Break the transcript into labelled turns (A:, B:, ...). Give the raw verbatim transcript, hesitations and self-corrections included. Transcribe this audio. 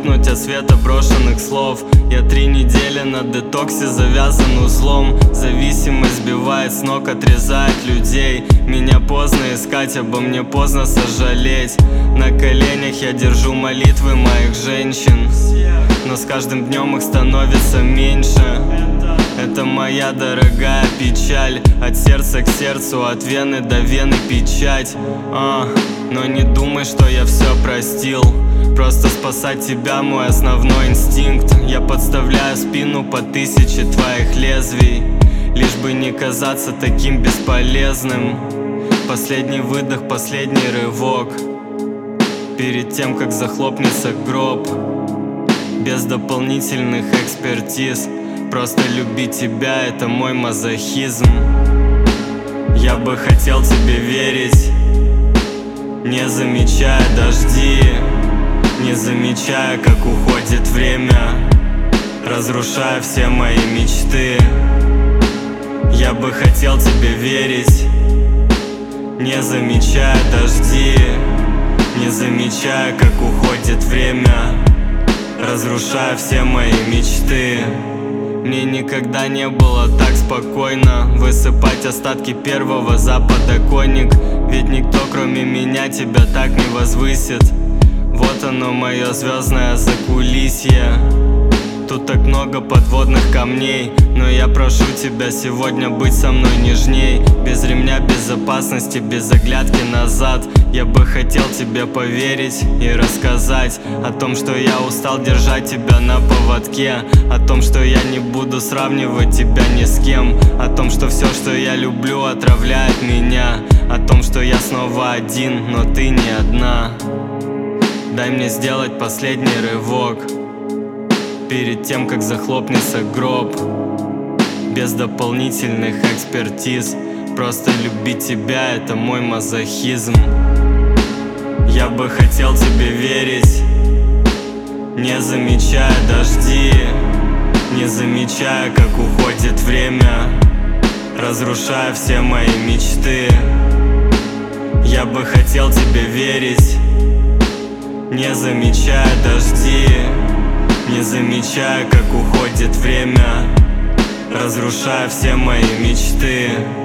A: ослепнуть от света брошенных слов. Я три недели на детоксе завязан узлом. Зависимость сбивает с ног, отрезает людей. Меня поздно искать, обо мне поздно сожалеть. На коленях я держу молитвы моих женщин, но с каждым днем их становится меньше. Это моя дорогая печаль, от сердца к сердцу, от вены до вены печать. а, Но не думай, что я все простил. Просто спасать тебя мой основной инстинкт. Я подставляю спину по тысяче твоих лезвий, лишь бы не казаться таким бесполезным. Последний выдох, последний рывок, перед тем, как захлопнется гроб. Без дополнительных экспертиз, просто любить тебя — это мой мазохизм. Я бы хотел тебе верить, не замечая дожди, не замечая, как уходит время, разрушая все мои мечты. Я бы хотел тебе верить, не замечая дожди, не замечая, как уходит время, разрушая все мои мечты. Мне никогда не было так спокойно высыпать остатки первого за подоконник. Ведь никто, кроме меня, тебя так не возвысит. Вот оно, мое звездное закулисье. Тут так много подводных камней, но я прошу тебя сегодня быть со мной нежней. Без ремня безопасности, без оглядки назад. Я бы хотел тебе поверить и рассказать о том, что я устал держать тебя на поводке. О том, что я не буду сравнивать тебя ни с кем. О том, что все, что я люблю, отравляет меня. О том, что я снова один, но ты не одна. Дай мне сделать последний рывок, перед тем, как захлопнется гроб. Без дополнительных экспертиз, просто любить тебя — это мой мазохизм. Я бы хотел тебе верить, не замечая дожди, не замечая, как уходит время, разрушая все мои мечты. Я бы хотел тебе верить, не замечая дожди, не замечая, как уходит время, разрушая все мои мечты.